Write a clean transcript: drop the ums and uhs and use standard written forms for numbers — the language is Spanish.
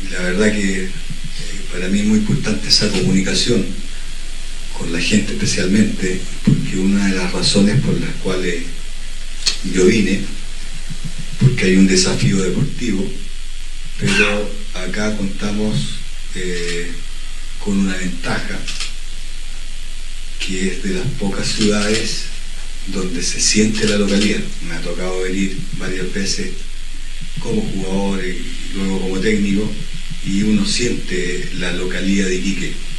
la verdad que para mí es muy importante esa comunicación con la gente especialmente, porque una de las razones por las cuales yo vine, porque hay un desafío deportivo, pero acá contamos con una ventaja, que es de las pocas ciudades donde se siente la localidad. Me ha tocado venir varias veces como jugador y luego como técnico, y uno siente la localidad de Iquique.